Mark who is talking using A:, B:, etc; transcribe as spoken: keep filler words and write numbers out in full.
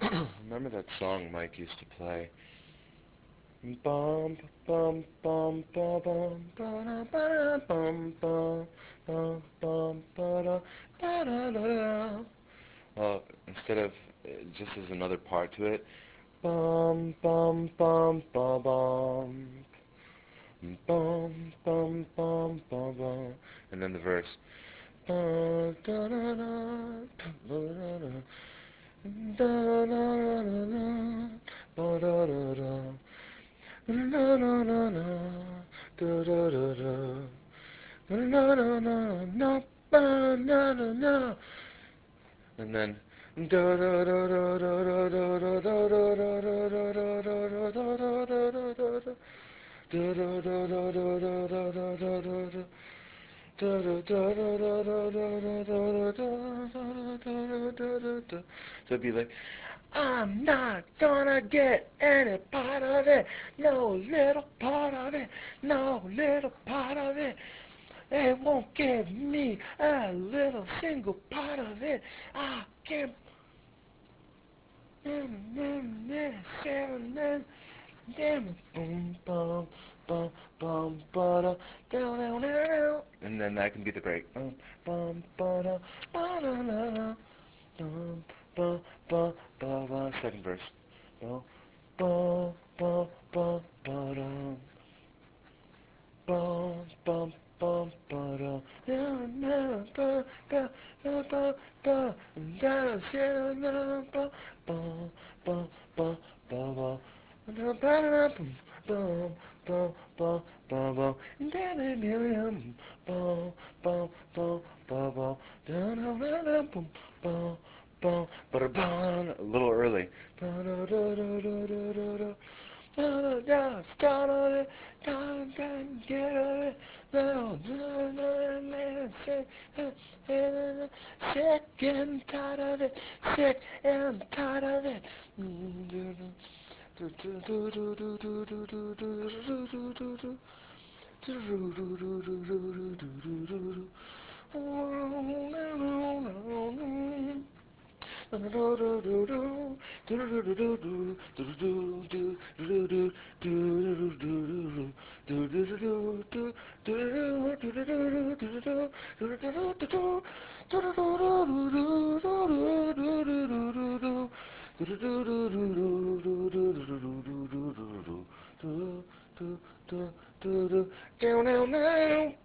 A: Remember that song Mike used to play? Bum bum bum bum bum ba ba bum bum bum bum ba da ba da da da. Well, instead of uh, just as another part to it, bum bum bum ba bum bum bum bum bum bum, and then the verse. Ba da da da ba da da da da da da ba da da da. Na na na na, da da da da, na na na na, ba na na na, and then da da da da da da da da da da da da da da da da da da. Da da da da da da da da da da da. Da da da da da da da da da da da da da da. So it'd be like, I'm not gonna get any part of it, no little part of it, no little part of it. It won't give me a little single part of it. I can't. Boom, bum, bum, bum, ba-da, down, down, down, and then that can be the break. Bum, bum, ba-da, ba-da-da-da, bum, bum, bum, ba-ba, second verse. Bum, bum, bum, bum, ba-da, bum, bum, bum, ba-da, na, na, ba, ba, ba, ba, ba, da, da, da, ba, bum, bum, bum, ba-ba. Bum, bum, bum, bum, bum, bum, bum, bum, bum, bum, bum, down, down, down, down, bum, bum, bum, ba-da-bum, a little early. Ba-da-da-da-da-da-da-da. Da-da-da, start on it, down, down, get on it, now, sick, sick and tired of it, sick and tired of it. Down, down, down.